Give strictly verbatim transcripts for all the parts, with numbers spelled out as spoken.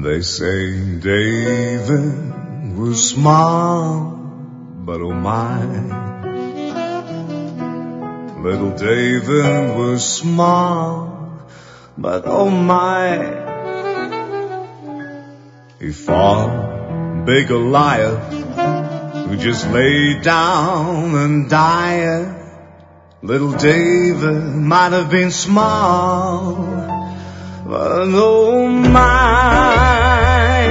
They say David was small, but oh my, little David was small, but oh my, he fought big Goliath, who just laid down and died. Little David might have been small, but oh my,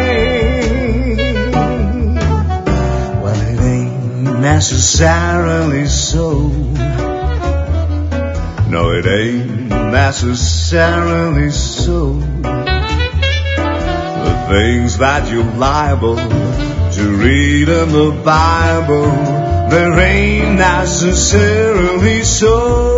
well it ain't necessarily so. No, it ain't necessarily so. The things that you're liable to read in the Bible, there ain't necessarily so.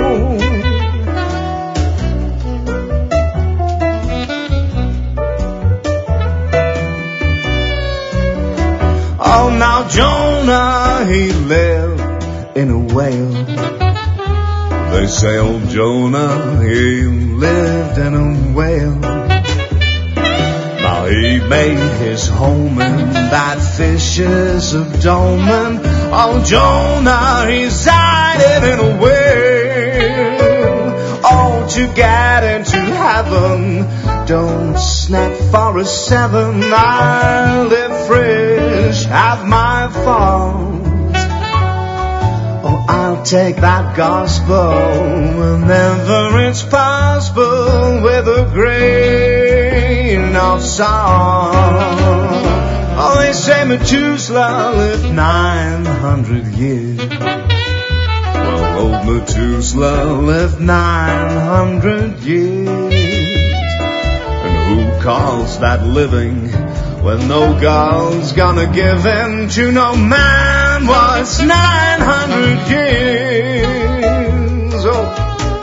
Oh, now Jonah, he lived in a whale. They say old Jonah, he lived in a whale. Now he made his home in that fish's abdomen. Oh, Jonah resided in a whale. Oh, to get into heaven, don't snack for a seven. I live fresh, have my faults. Oh, I'll take that gospel whenever it's possible, with a grain of salt. Oh, they say Methuselah lived nine hundred years. Well, old Methuselah lived nine hundred years. And who calls that living when no God's gonna give in to no man? What's nine hundred years? Oh.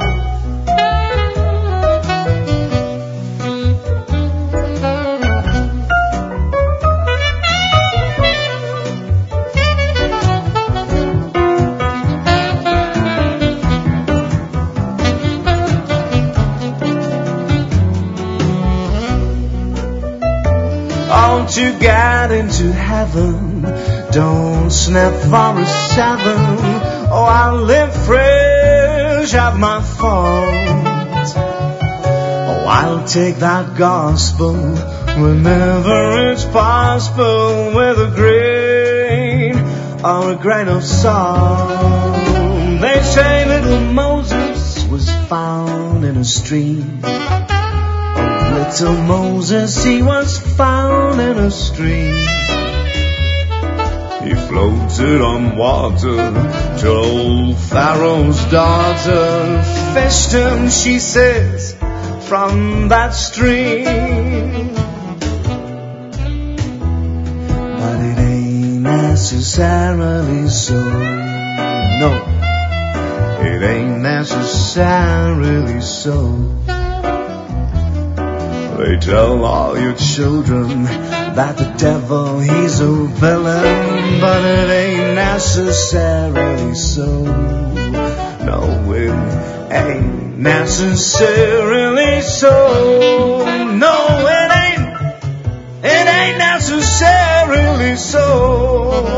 To get into heaven, don't snap for a seven. Oh, I live fresh, have my faults. Oh, I'll take that gospel whenever it's possible, with a grain or a grain of salt. They say little Moses was found in a stream. Little Moses, he was found in a stream. He floated on water till old Pharaoh's daughter fished him, she says, from that stream. But it ain't necessarily so. No, it ain't necessarily so. They tell all your children that the devil, he's a villain, but it ain't necessarily so. No, it ain't necessarily so. No, it ain't, it ain't necessarily so.